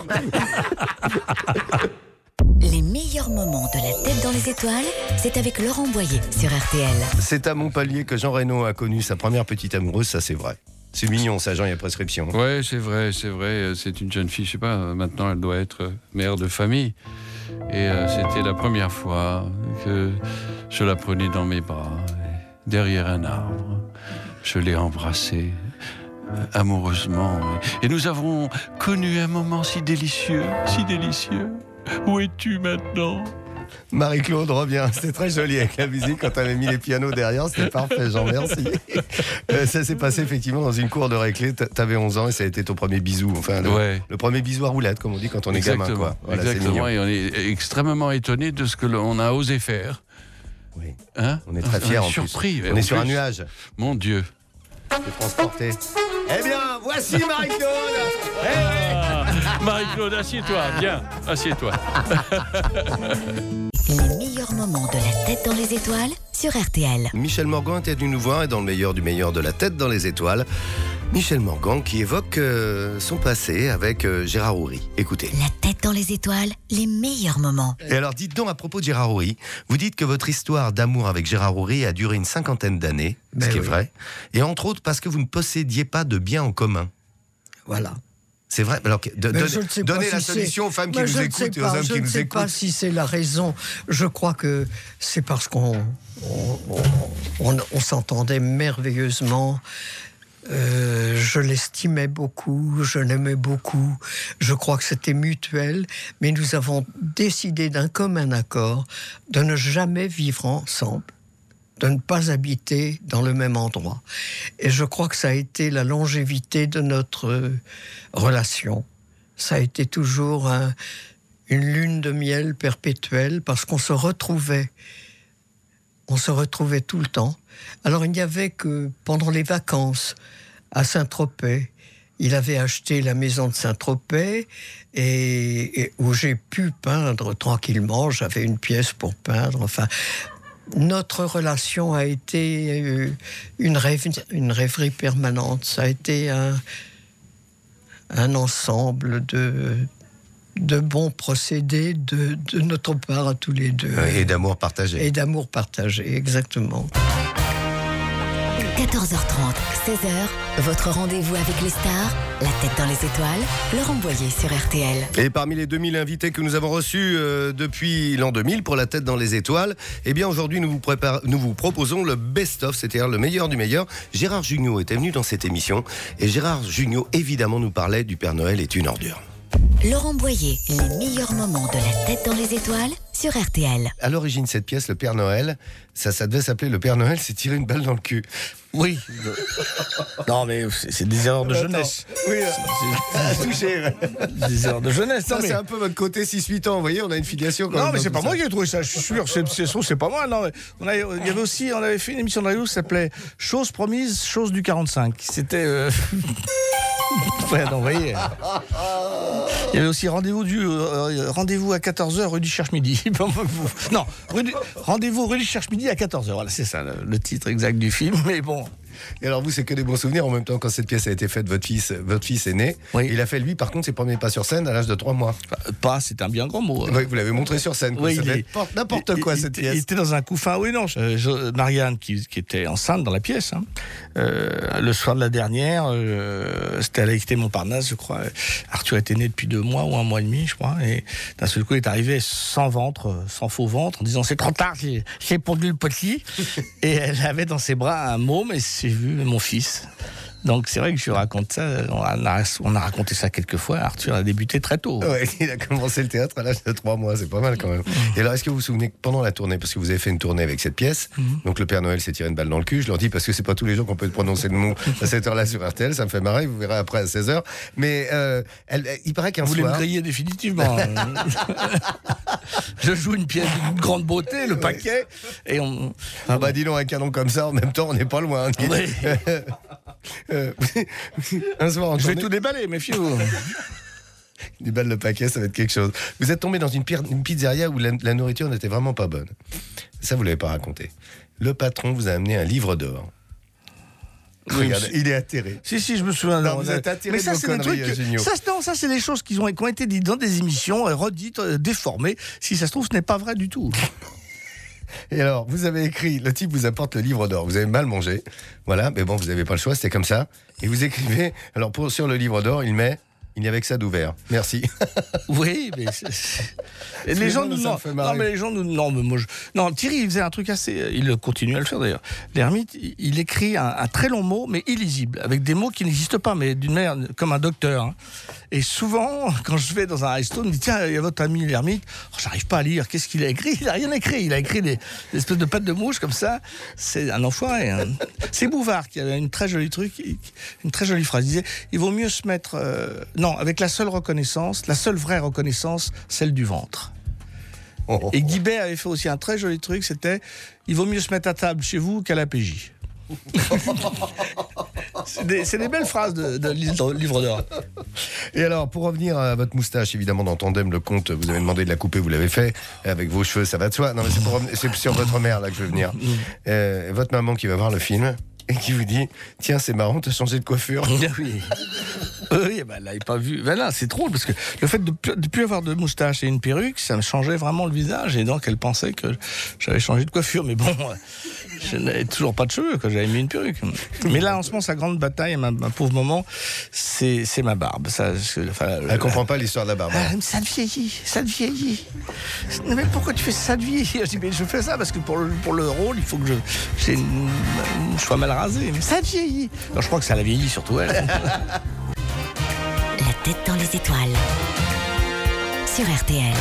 Les meilleurs moments de la tête dans les étoiles, c'est avec Laurent Boyer sur R T L. C'est à Montpellier que Jean Reno a connu sa première petite amoureuse, ça c'est vrai. C'est mignon ça, Jean, il y a prescription. Ouais, c'est vrai, c'est vrai. C'est une jeune fille, je sais pas, euh, maintenant elle doit être euh, mère de famille. Et euh, c'était la première fois que je la prenais dans mes bras, et derrière un arbre. Je l'ai embrassée euh, amoureusement. Et, et nous avons connu un moment si délicieux, si délicieux. Où es-tu maintenant? Marie-Claude revient, c'était très joli avec la musique quand elle avait mis les pianos derrière, c'était parfait, Jean, merci. Euh, ça s'est passé effectivement dans une cour de récré, T- t'avais onze ans et ça a été ton premier bisou, enfin le, Ouais. le premier bisou à roulette comme on dit quand on est Exactement, gamin quoi. Voilà, c'est exactement. mignon. Et on est extrêmement étonné de ce que l'on a osé faire. Oui. Hein? On est très fiers en surpris. plus. Et On est en sur un plus, nuage. Mon Dieu. C'est transporté. Eh bien, voici Marie-Claude. Ah, Marie-Claude, assieds-toi, viens, assieds-toi. Les meilleurs moments de la tête dans les étoiles sur R T L. Michel Morgan était venu nous voir et dans le meilleur du meilleur de la tête dans les étoiles, Michel Morgan qui évoque euh, son passé avec euh, Gérard Houry. Écoutez. La tête dans les étoiles, les meilleurs moments. Et alors dites donc à propos de Gérard Houry, vous dites que votre histoire d'amour avec Gérard Houry a duré une cinquantaine d'années, Ben ce qui oui. est vrai, et entre autres parce que vous ne possédiez pas de biens en commun. Voilà. C'est vrai. Alors, de, Mais donne- je ne sais donnez pas la si solution c'est- aux femmes qui Mais nous je ne écoutent sais et aux pas, hommes je qui ne nous sais pas écoutent. si c'est la raison. Je crois que c'est parce qu'on on, on- on- on s'entendait merveilleusement. Euh, je l'estimais beaucoup, je l'aimais beaucoup. Je crois que c'était mutuel, mais nous avons décidé d'un commun accord de ne jamais vivre ensemble, de ne pas habiter dans le même endroit. Et je crois que ça a été la longévité de notre euh, relation. Ça a été toujours un- une lune de miel perpétuelle parce qu'on se retrouvait. On se retrouvait tout le temps. Alors il n'y avait que pendant les vacances à Saint-Tropez. Il avait acheté la maison de Saint-Tropez et, et où j'ai pu peindre tranquillement. J'avais une pièce pour peindre. Enfin, notre relation a été euh, une, rêve, une rêverie permanente. Ça a été un, un ensemble de, de bons procédés de, de notre part à tous les deux. Et d'amour partagé. Et d'amour partagé, exactement. quatorze heures trente, seize heures, votre rendez-vous avec les stars, la tête dans les étoiles, Laurent Boyer sur R T L. Et parmi les deux mille invités que nous avons reçus euh, depuis l'an deux mille pour la tête dans les étoiles, eh bien aujourd'hui nous vous, prépare- nous vous proposons le best-of, c'est-à-dire le meilleur du meilleur. Gérard Jugnot était venu dans cette émission et Gérard Jugnot évidemment nous parlait du Père Noël est une ordure. Laurent Boyer, les meilleurs moments de la tête dans les étoiles sur R T L. À l'origine, cette pièce, le Père Noël, ça, ça devait s'appeler Le Père Noël s'est tiré une balle dans le cul. Oui. Non, mais c'est c'est des erreurs de Attends. jeunesse. Oui, ah, touché. Des erreurs de jeunesse. Ça, non, mais- c'est un peu votre côté six huit ans, vous voyez, on a une filiation quand Non, même mais dans c'est tout pas ça. moi qui ai trouvé ça, je suis sûr. C'est, c'est, c'est, c'est pas moi. Non, mais on a, il y avait aussi, on avait fait une émission de radio qui s'appelait Chose promise, chose du quarante-cinq. C'était. Euh... ouais, non, vous voyez. Il y avait aussi rendez-vous du euh, rendez-vous à quatorze heures rue du Cherche-Midi. non, rue du- rendez-vous rue du Cherche-Midi à quatorze heures. Voilà, c'est ça le, le titre exact du film. Mais bon. Et alors vous, c'est que des bons souvenirs. En même temps, quand cette pièce a été faite, votre fils, votre fils est né. Il a fait, lui, par contre, ses premiers pas sur scène à l'âge de trois mois. Pas, c'est un bien grand mot. Oui, vous l'avez montré sur scène. quoi. Oui, Ça il devait est- être n'importe quoi, il- cette il- pièce. Il était dans un couffin. Oui, non. je- je- Marianne, qui, qui était enceinte dans la pièce, hein, euh, le soir de la dernière, euh, c'était à l'équité Montparnasse, je crois. Arthur était né depuis deux mois ou un mois et demi, je crois. Et d'un seul coup, il est arrivé sans ventre, sans faux ventre, en disant c'est trop tard, j'ai, j'ai pondu le petit. Et elle avait dans ses bras un môme et j'ai vu mon fils. Donc c'est vrai que je raconte ça, on a, on a raconté ça quelques fois. Arthur a débuté très tôt. Ouais, il a commencé le théâtre à l'âge de trois mois, c'est pas mal quand même. Et alors, est-ce que vous vous souvenez que pendant la tournée, parce que vous avez fait une tournée avec cette pièce, donc le Père Noël s'est tiré une balle dans le cul, je leur dis parce que c'est pas tous les jours qu'on peut prononcer le mot à cette heure-là sur R T L, ça me fait marrer, vous verrez après à seize heures. Mais euh, elle, il paraît qu'un Vous voulez soir... me griller définitivement. Je joue une pièce d'une grande beauté, le paquet, et on... Ah bah dis donc, un canon comme ça, en même temps, on n'est pas loin. Oui. Euh, un soir, en Je vais tournée- tout déballer, méfiez-vous. Des balles de paquet, ça va être quelque chose. Vous êtes tombé dans une, pire- une pizzeria où la, la nourriture n'était vraiment pas bonne. Ça, vous l'avez pas raconté. Le patron vous a amené un livre d'or. Oui, Regardez, mais- il est atterré. Si, si, je me souviens. Non, on vous a- êtes attiré Mais de ça, vos c'est des conneries, trucs. Géniaux. Ça, non, ça, c'est des choses qui ont, qui ont été dites dans des émissions, euh, redites, euh, déformées. Si ça se trouve, ce n'est pas vrai du tout. Et alors, vous avez écrit, le type vous apporte le livre d'or. Vous avez mal mangé. Voilà, mais bon, vous n'avez pas le choix, c'était comme ça. Et vous écrivez, alors pour, sur le livre d'or, il met, il n'y avait que ça d'ouvert. Merci. Oui, mais c'est- Et les C'est gens bon, nous ça me non, fait marrer. non, mais les gens nous non, mais moi je... non, Thierry il faisait un truc assez, il continue à le faire d'ailleurs. L'ermite, il- il écrit un, un très long mot mais illisible, avec des mots qui n'existent pas, mais d'une manière comme un docteur. hein. Et souvent, quand je vais dans un resto, on me dit tiens, il y a votre ami l'ermite, oh, j'arrive pas à lire, qu'est-ce qu'il a écrit? Il a rien écrit, il a écrit des, des espèces de pattes de mouche comme ça. C'est un enfoiré. hein. C'est Bouvard qui avait une très jolie truc, une très jolie phrase. Il disait il vaut mieux se mettre, euh, non, avec la seule reconnaissance, la seule vraie reconnaissance, celle du ventre. Et Guibert avait fait aussi un très joli truc, c'était il vaut mieux se mettre à table chez vous qu'à la P J. c'est, des, c'est des belles phrases de, de livre livre d'or. Et alors, pour revenir à votre moustache, évidemment, dans Tandem, le compte, vous avez demandé de la couper, vous l'avez fait. Avec vos cheveux, ça va de soi. Non, mais c'est, pour revenir- c'est sur votre mère, là, que je veux venir. Euh, votre maman qui va voir le film. et qui vous dit tiens, c'est marrant, t'as changé de coiffure. Oui. Oui, ben là, il pas vu. Ben là, c'est drôle parce que le fait de ne plus avoir de moustache et une perruque, ça me changeait vraiment le visage. Et donc, elle pensait que j'avais changé de coiffure. Mais bon, je n'avais toujours pas de cheveux quand j'avais mis une perruque. Mais là, en ce moment, sa grande bataille, ma, ma pauvre maman, c'est, c'est ma barbe. Ça, je, enfin, elle ne comprend pas l'histoire de la barbe. Ah, ça te vieillit, ça te vieillit. Mais pourquoi tu fais ça de vieillir? Je dis, mais je fais ça parce que pour le, pour le rôle, il faut que je, j'ai une, je sois mal rasé. Mais ça te vieillit. Alors, je crois que ça la vieillit, surtout elle. La tête dans les étoiles. Sur R T L.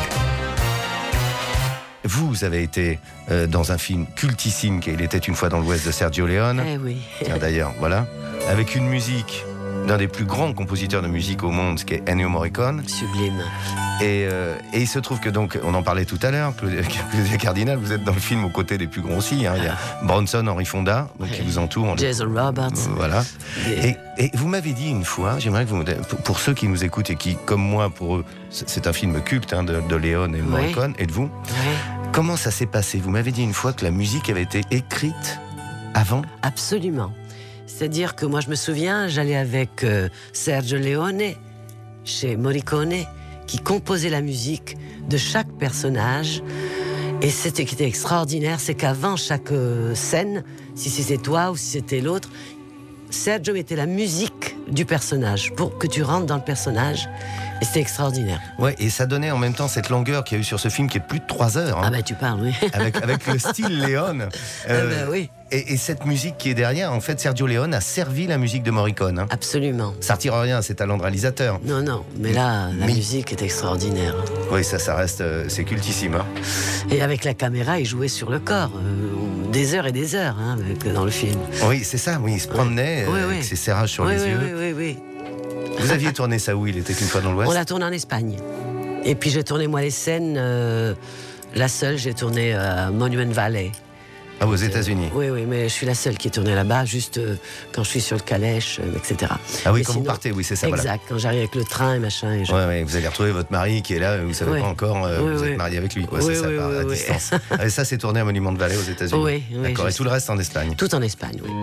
Vous avez été euh, dans un film cultissime qui est Il était une fois dans l'Ouest de Sergio Leone. Eh oui. Tiens, d'ailleurs, voilà. Avec une musique d'un des plus grands compositeurs de musique au monde, ce qui est Ennio Morricone. Sublime. Et, euh, et il se trouve que donc, on en parlait tout à l'heure, Claudia Cardinal, vous êtes dans le film aux côtés des plus gros aussi. Hein. Il y a Bronson, Henry Fonda, donc, qui vous entourent. Jason Roberts. Voilà. Et, et vous m'avez dit une fois, j'aimerais que vous, pour, pour ceux qui nous écoutent et qui, comme moi, pour eux, c'est un film culte hein, de, de Leone et de Morricone, et de vous. Oui. Comment ça s'est passé? Vous m'avez dit une fois que la musique avait été écrite avant? Absolument. C'est-à-dire que moi, je me souviens, j'allais avec euh, Sergio Leone, chez Morricone, qui composait la musique de chaque personnage. Et c'était qui était extraordinaire, c'est qu'avant chaque euh, scène, si c'était toi ou si c'était l'autre, Sergio mettait la musique du personnage pour que tu rentres dans le personnage. Et c'était extraordinaire. Ouais, et ça donnait en même temps cette longueur qu'il y a eu sur ce film qui est de plus de trois heures. Hein, ah bah tu parles, oui. avec, avec le style Leone. Euh, ah bah oui. Et, et cette musique qui est derrière, en fait, Sergio Leone a servi la musique de Morricone. Hein. Absolument. Ça retire rien à ses talents de réalisateur. Non, non, mais là, la mais... musique est extraordinaire. Oui, ça, ça reste, euh, c'est cultissime. Hein. Et avec la caméra, il jouait sur le corps, euh, des heures et des heures, hein, avec, dans le film. Oui, c'est ça, oui, il se promenait oui, euh, oui. avec ses serrages sur oui, les oui, yeux. Oui, oui, oui. Vous aviez tourné ça où? Il était une fois dans l'Ouest? On l'a tourné en Espagne. Et puis j'ai tourné, moi, les scènes, euh, la seule, j'ai tourné à Monument Valley. Ah, aux États-Unis? Oui, oui, mais je suis la seule qui est tournée là-bas, juste euh, quand je suis sur le calèche, euh, et cetera. Ah oui, mais quand sinon, vous partez, oui, c'est ça. Exact, voilà. quand j'arrive avec le train et machin. Et je... ouais, ouais, vous allez retrouver votre mari qui est là, vous savez oui. pas encore, euh, oui, vous oui. êtes marié avec lui, quoi, oui, c'est ça, oui, par, oui, à oui. distance. Ah, et ça, c'est tourné à Monument Valley aux États-Unis. Oui, oui. D'accord, juste... et tout le reste en Espagne? Tout en Espagne, oui.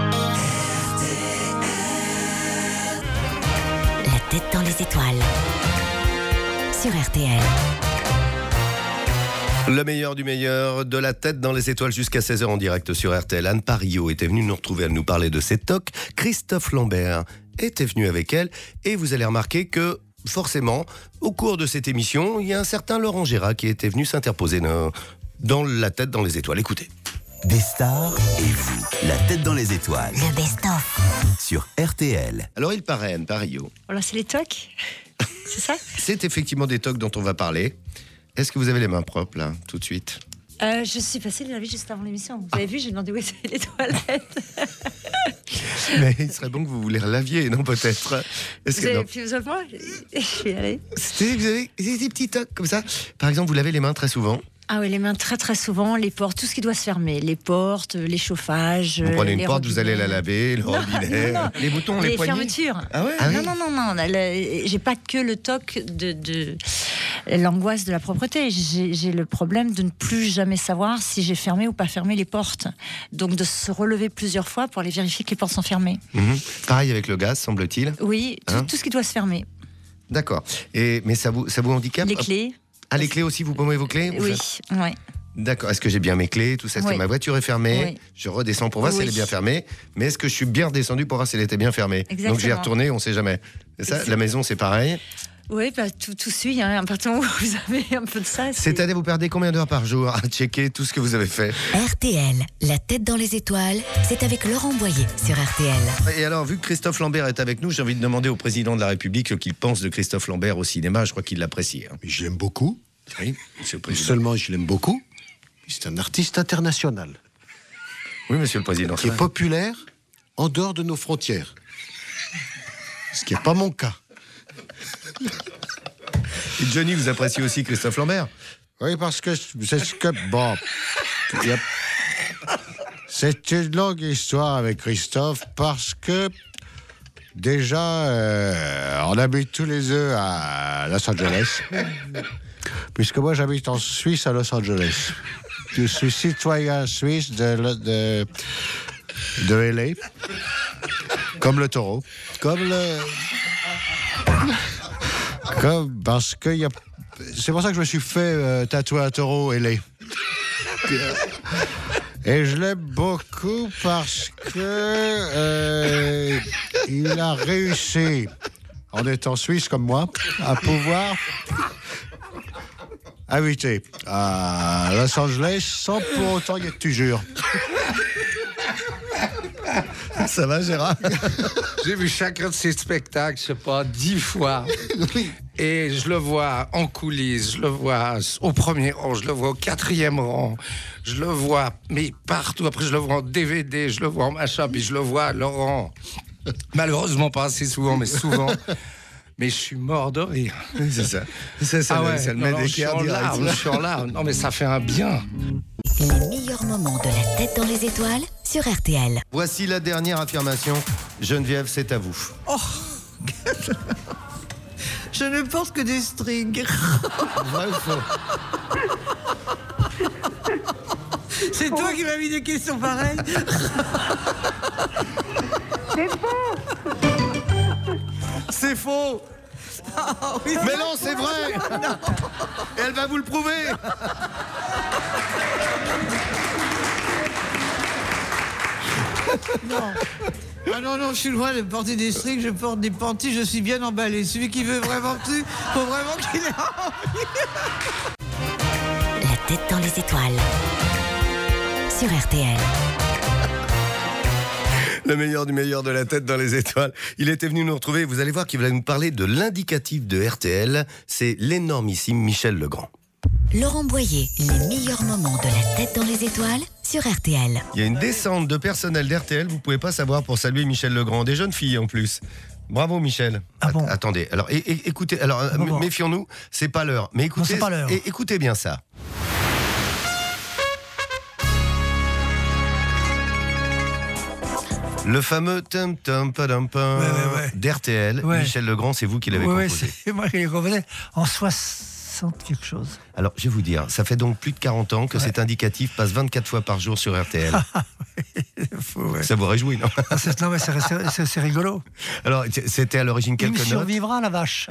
La tête dans les étoiles. Sur R T L. Le meilleur du meilleur, de la tête dans les étoiles jusqu'à seize heures en direct sur R T L. Anne Parillo était venue nous retrouver, elle nous parlait de ses tocs. Christophe Lambert était venu avec elle et vous allez remarquer que forcément, au cours de cette émission, il y a un certain Laurent Gérard qui était venu s'interposer dans la tête dans les étoiles. Écoutez. Des stars et vous, la tête dans les étoiles. Le best-of. Sur R T L. Alors il paraît, Anne Parillo. Voilà, c'est les tocs. C'est ça? C'est effectivement des tocs dont on va parler. Est-ce que vous avez les mains propres, là, tout de suite? euh, Je suis passée la vie juste avant l'émission. Vous avez vu, j'ai demandé où étaient les toilettes. Mais il serait bon que vous vous les laviez, non, peut-être? Est-ce Vous que, avez non. plus besoin de moi? Je vais y aller. C'était, vous avez des petits tocs comme ça. Par exemple, vous lavez les mains très souvent. Ah oui, les mains très très souvent, les portes, tout ce qui doit se fermer. Les portes, les chauffages. Vous prenez une les porte, robinets. vous allez la laver, le Non, robinet, non, non. les boutons, les, Les poignées. fermetures. Ah ouais? Ah oui. Non, non, non, non. la- J'ai pas que le toc de, de l'angoisse de la propreté. J'ai j'ai le problème de ne plus jamais savoir si j'ai fermé ou pas fermé les portes. Donc de se relever plusieurs fois pour aller vérifier que les portes sont fermées. Mhm. Pareil avec le gaz, semble-t-il. Oui, tout, Hein tout ce qui doit se fermer. D'accord. Et mais ça vous, ça vous handicape? Les clés. Ah, les clés aussi, vous pouvez vos clés? Vous Oui, faites- oui. D'accord. Est-ce que j'ai bien mes clés? Tout ça, est-ce Oui. que ma voiture est fermée? Oui. Je redescends pour voir si Oui. elle est bien fermée. Mais est-ce que je suis bien redescendu pour voir si elle était bien fermée? Exactement. Donc j'y ai retourné, on ne sait jamais. C'est ça? C'est- La maison, c'est pareil. Oui, bah, tout, tout suit. Hein. À partir du moment où vous avez un peu de ça. c'est- C'est-à-dire, vous perdez combien d'heures par jour à checker tout ce que vous avez fait? R T L, la tête dans les étoiles, c'est avec Laurent Boyer sur R T L. Et alors, vu que Christophe Lambert est avec nous, j'ai envie de demander au président de la République ce qu'il pense de Christophe Lambert au cinéma. Je crois qu'il l'apprécie. Hein. Je l'aime beaucoup. Oui, monsieur le Non président. seulement je l'aime beaucoup, c'est un artiste international. Oui, monsieur le président. Qui est populaire en dehors de nos frontières. Ce qui n'est pas mon cas. Et Johnny, vous appréciez aussi Christophe Lambert? Oui, parce que c'est ce que... Bon... il y a- C'est une longue histoire avec Christophe parce que... Déjà, euh, on habite tous les deux à Los Angeles. Puisque moi, j'habite en Suisse à Los Angeles. Je suis citoyen suisse de, de, de L A, comme le taureau, comme le... Comme, parce que y a... c'est pour ça que je me suis fait euh, tatouer un taureau L A. Et je l'aime beaucoup parce que euh, il a réussi, en étant suisse comme moi, à pouvoir habiter à Los Angeles sans pour autant y être toujours. Ça va, Gérard? J'ai vu chacun de ces spectacles, je sais pas, dix fois. Et je le vois en coulisses, je le vois au premier rang, je le vois au quatrième rang, je le vois, mais partout. Après, je le vois en D V D, je le vois en machin, puis je le vois à Laurent. Malheureusement, pas assez souvent, mais souvent. Mais je suis mort de rire. C'est ça. C'est ça, ah ouais, ça le non, met non, des je suis cœurs en direct. larmes, je suis en larmes. Non, mais ça fait un bien. Les meilleurs moments de la tête dans les étoiles sur R T L. Voici la dernière affirmation. Geneviève, c'est à vous. Oh Je ne porte que des strings. Vrai ou faux? C'est toi qui m'as mis des questions pareilles. C'est faux. C'est faux. Oh, oui, mais non, c'est vrai. Non. Et elle va vous le prouver. Non. Ah non, non, je suis loin de porter des strings, je porte des panties, je suis bien emballé. Celui qui veut vraiment dessus, faut vraiment qu'il ait envie. La tête dans les étoiles sur R T L. Le meilleur du meilleur de la tête dans les étoiles. Il était venu nous retrouver. Vous allez voir qu'il va nous parler de l'indicatif de R T L. C'est l'énormissime Michel Legrand. Laurent Boyer, les meilleurs moments de la tête dans les étoiles sur R T L. Il y a une descente de personnel d'R T L, vous pouvez pas savoir, pour saluer Michel Legrand. Des jeunes filles en plus. Bravo Michel. Ah bon. Attendez, alors é- é- écoutez, alors Ah bon, bon. méfions-nous, c'est pas l'heure. Mais écoutez, Non, c'est pas l'heure. é- écoutez bien ça. Le fameux tum tum padam pam Ouais, ouais, ouais. d'R T L, Ouais. Michel Legrand, c'est vous qui l'avez Oui, oui, composé. c'est moi qui l'ai composé en soixante quelque chose. Alors, je vais vous dire, ça fait donc plus de quarante ans que cet indicatif passe vingt-quatre fois par jour sur R T L. Fou, ouais. Ça vous réjouit, non? Ah, c'est- Non, mais c'est- c'est c'est- c'est rigolo. Alors, c'était à l'origine Il me quelques notes. survivra, la vache.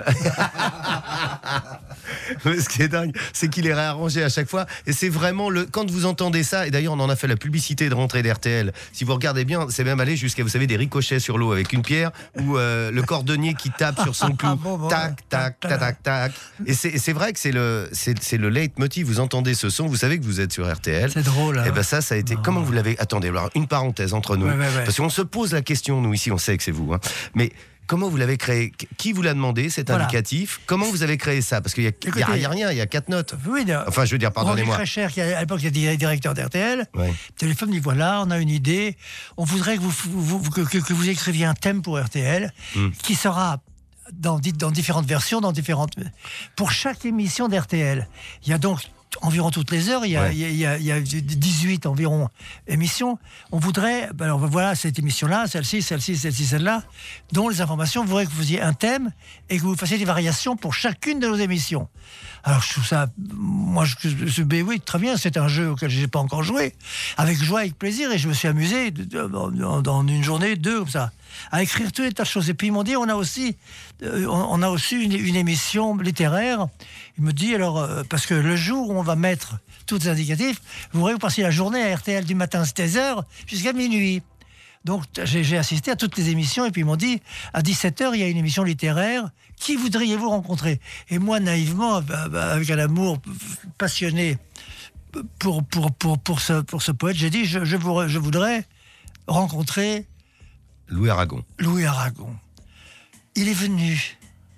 Mais ce qui est dingue, c'est qu'il est réarrangé à chaque fois. Et c'est vraiment le. Quand vous entendez ça, et d'ailleurs, on en a fait la publicité de rentrée d'R T L. Si vous regardez bien, c'est même allé jusqu'à, vous savez, des ricochets sur l'eau avec une pierre ou euh, le cordonnier qui tape sur son clou. Bon, bon, tac, tac, tac, tac, tac. Et c'est c'est vrai que c'est le, c'est c'est le leitmotiv. Vous entendez ce son, vous savez que vous êtes sur R T L. C'est drôle. Et hein. ben ça, ça a été. Comment vous l'avez. Attendez, alors une parenthèse entre nous. Ouais, ouais, ouais. Parce qu'on se pose la question, nous ici, on sait que c'est vous. Hein. Mais. Comment vous l'avez créé? Qui vous l'a demandé, cet Voilà. indicatif? Comment vous avez créé ça? Parce qu'il n'y a, il y a- Écoutez, il y a rien, il y a quatre notes. Oui, de- Enfin, je veux dire, pardonnez-moi. Très cher, qui à l'époque était directeur d'R T L. Ouais. Téléphone dit voilà, on a une idée. On voudrait que vous, vous- vous- que, que- que vous écriviez un thème pour R T L Hmm. qui sera dans, di- dans différentes versions, dans différentes. Pour chaque émission d'R T L. Il y a donc environ toutes les heures, il y a, Ouais. il y a- il y a- il y a dix-huit environ émissions. On voudrait, ben alors voilà, cette émission-là, celle-ci, celle-ci, celle-ci, celle-là, dont les informations, on voudrait que vous fassiez un thème et que vous fassiez des variations pour chacune de nos émissions. Alors je trouve ça, moi je, je, je- ben oui, très bien, c'est un jeu auquel je n'ai pas encore joué, avec joie, avec plaisir, et je me suis amusé de- de- dans, dans une journée, deux comme ça, à écrire toutes les tas de choses. Et puis ils m'ont dit, on a aussi, euh, on, on a aussi une, une émission littéraire. Il me dit alors, euh, parce que le jour où on va mettre tous les indicatifs, vous voudrez que vous passiez la journée à R T L du matin seize heures jusqu'à minuit. Donc j'ai j'ai assisté à toutes les émissions et puis ils m'ont dit à dix-sept heures il y a une émission littéraire, qui voudriez-vous rencontrer? Et moi naïvement, bah, bah, avec un amour passionné pour, pour, pour, pour, ce, pour ce poète, j'ai dit je, je, vous- je voudrais rencontrer Louis Aragon. Louis Aragon. Il est venu.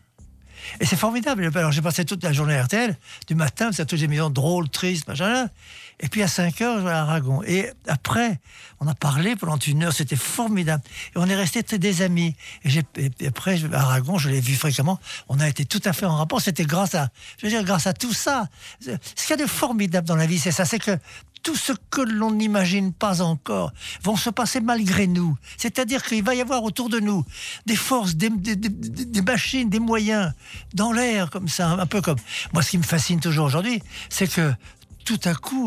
Et c'est formidable. Alors j'ai passé toute la journée à R T L, du matin, c'est toutes les émissions drôles, tristes, machin là. Et puis à cinq heures, je vais à Aragon. Et après, on a parlé pendant une heure, c'était formidable. Et on est restés t- des amis. Et, j'ai- et après, je- à Aragon, je l'ai vu fréquemment. On a été tout à fait en rapport. C'était grâce à, je veux dire, grâce à tout ça. Ce qu'il y a de formidable dans la vie, c'est ça, c'est que tout ce que l'on n'imagine pas encore vont se passer malgré nous. C'est-à-dire qu'il va y avoir autour de nous des forces, des, des- des- des- des machines, des moyens dans l'air, comme ça, un peu comme... Moi, ce qui me fascine toujours aujourd'hui, c'est que tout à coup,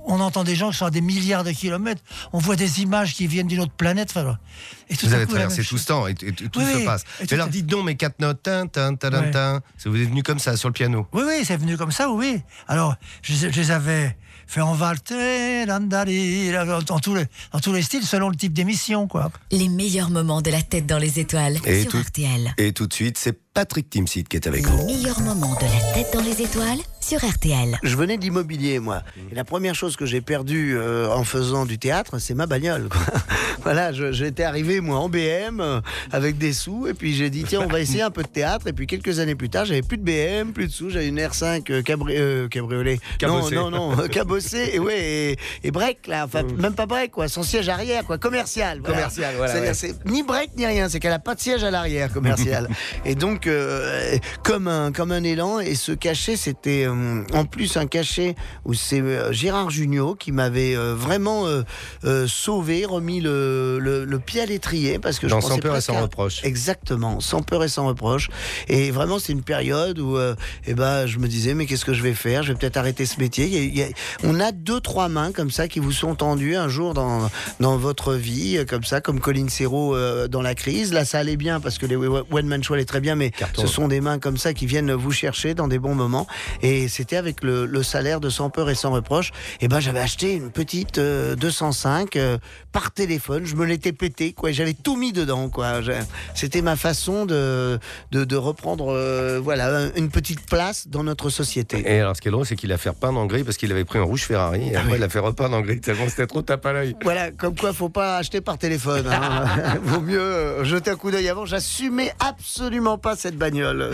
on entend des gens qui sont à des milliards de kilomètres. On voit des images qui viennent d'une autre planète. Enfin, et tout vous à avez coup, la traversé même tout chose. ce temps et, et tout Oui, se oui. passe. Et Mais tout alors à- dites donc mes quatre notes, tin, tin, tin, Ouais. tin. Ça vous est venu comme ça sur le piano. Oui, oui, c'est venu comme ça, oui. Alors, je, je les avais fait en valté, landali, dans tous les, dans tous les styles, selon le type d'émission, quoi. Les meilleurs moments de la tête dans les étoiles Et sur tout, R T L. et tout de suite, c'est Patrick Timsit qui est avec Les vous. meilleurs moments de la tête dans les étoiles sur R T L. Je venais de l'immobilier, moi. Et la première chose que j'ai perdue euh, en faisant du théâtre, c'est ma bagnole, quoi. Voilà, je- j'étais arrivé, moi, en B M, euh, avec des sous, et puis j'ai dit, tiens, on va essayer un peu de théâtre. Et puis quelques années plus tard, j'avais plus de B M, plus de sous, j'avais une R cinq euh, cabri- euh, cabriolet. Cabossé. Non, non, non, euh, cabossé, et ouais, et, et break, là. Enfin, même pas break, quoi, son siège arrière, quoi, commercial. Voilà. Commercial, voilà, C'est-à-dire, ouais. c'est ni break, ni rien, c'est qu'elle a pas de siège à l'arrière, commercial. Et donc, euh, comme, un, comme un élan, et ce cachet, c'était euh, en plus un cachet où c'est euh, Gérard Jugnot qui m'avait euh, vraiment euh, euh, sauvé, remis le, le, le pied à l'étrier, parce que Dans je pensais Sans peur et presque sans à- reproche. Exactement, sans peur et sans reproche. Et vraiment, c'est une période où euh, eh ben, je me disais, mais qu'est-ce que je vais faire? Je vais peut-être arrêter ce métier. Il y a- il y a- on a deux, trois mains comme ça qui vous sont tendues un jour dans, dans votre vie, euh, comme ça, comme Colin Serrault euh, dans la crise. Là, ça allait bien parce que les One Man Show allaient très bien, mais Carton. ce sont des mains comme ça qui viennent vous chercher dans des bons moments. Et c'était avec le, le salaire de Sans peur et sans reproche. Et ben, j'avais acheté une petite euh, deux cent cinq euh, par téléphone. Je me l'étais pété, quoi. J'avais tout mis dedans, quoi. Je- C'était ma façon de, de, de reprendre, euh, voilà, une petite place dans notre société. Et alors, ce qui est drôle, c'est qu'il a fait repeindre en gris parce qu'il avait pris un rouge Ferrari. Et après, il a fait repeindre en gris. Tellement c'était trop tape à l'œil. Voilà, comme quoi, faut pas acheter par téléphone. Hein. Vaut mieux euh, jeter un coup d'œil avant. J'assumais absolument pas cette bagnole.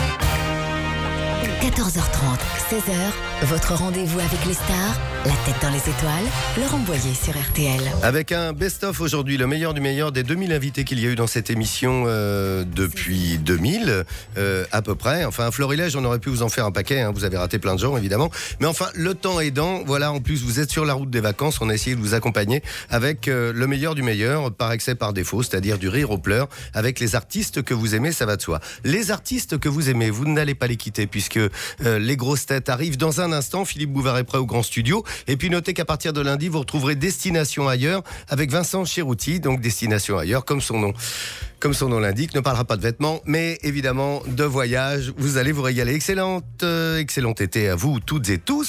quatorze heures trente, seize heures, votre rendez-vous avec les stars, la tête dans les étoiles, Laurent Boyer sur R T L. Avec un best-of aujourd'hui, le meilleur du meilleur des deux mille invités qu'il y a eu dans cette émission euh, depuis deux mille, euh, à peu près. Enfin, un florilège, on aurait pu vous en faire un paquet, hein. Vous avez raté plein de gens, évidemment. Mais enfin, le temps aidant, voilà, en plus, vous êtes sur la route des vacances, on a essayé de vous accompagner avec euh, le meilleur du meilleur, par excès, par défaut, c'est-à-dire du rire aux pleurs, avec les artistes que vous aimez, ça va de soi. Les artistes que vous aimez, vous n'allez pas les quitter, puisque euh, les grosses têtes arrivent dans un instant. Philippe Bouvard est prêt au grand studio. Et puis, notez qu'à partir de lundi, vous retrouverez Destination Ailleurs avec Vincent Cherouti, donc Destination Ailleurs, comme son nom. Comme son nom l'indique, ne parlera pas de vêtements, mais évidemment de voyage. Vous allez vous régaler. Excellente, euh, excellent été à vous toutes et tous.